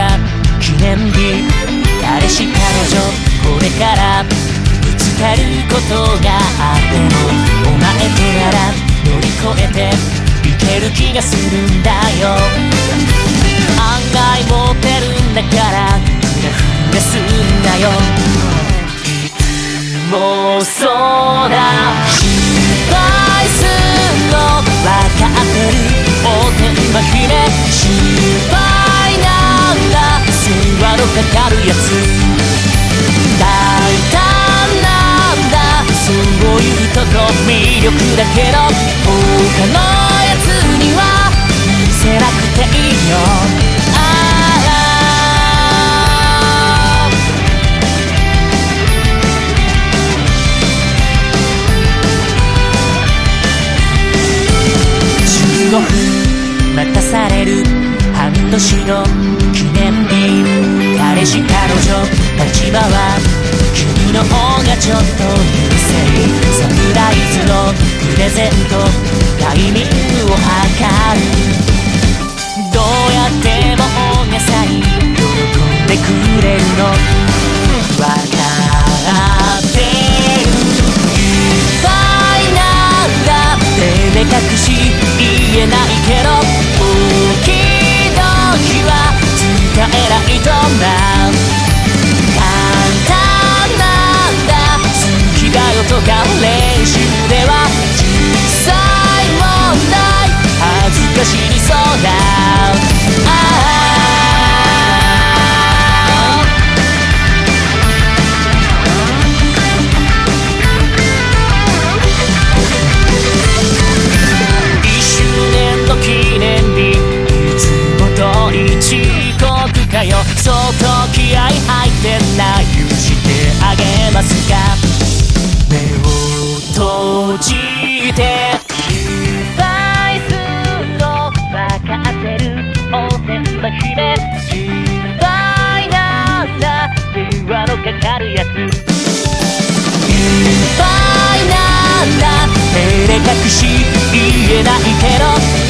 は記念日。彼氏彼女これからぶつかることがあっても、お前となら乗り越えていける気がするんだよ。案外持ってるんだからフラフラすんなよ。もうそうだ、失敗すんの分かってる。おてんばひれ失敗なんだ、世話のかかるやつ。大胆なんだ、そういうとこ魅力だけど、他のやつには見せなくていいよ。15分待たされる半年の記念日。彼氏彼女立場は君の方がちょっと優勢。サプライズのプレゼントタイミングを測る。どうやっても大げさに喜んでくれるのわかってる。いっぱいなんだ照れ隠し言えないけど、時々は使えないとな。簡単なんだ好きだよとか練習では実際問題恥ずかしいそうだ。相当気合入ってんな、許してあげますか。目を閉じて失敗するの分かってる。おてんば姫失敗なんだ、世話のかかるやつ。いっぱいなんだ照れ隠し言えないけど、